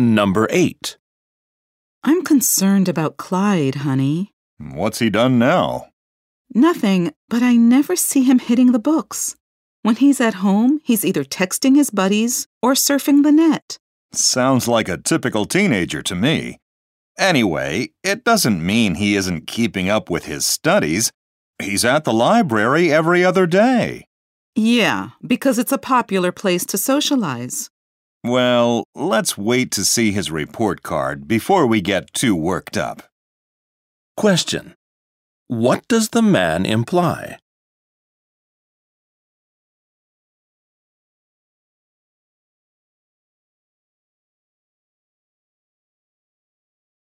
Number 8. I'm concerned about Clyde, honey. What's he done now? Nothing, but I never see him hitting the books. When he's at home, he's either texting his buddies or surfing the net. Sounds like a typical teenager to me. Anyway, it doesn't mean he isn't keeping up with his studies. He's at the library every other day. Yeah, because it's a popular place to socialize. Well, let's wait to see his report card before we get too worked up. Question. What does the man imply?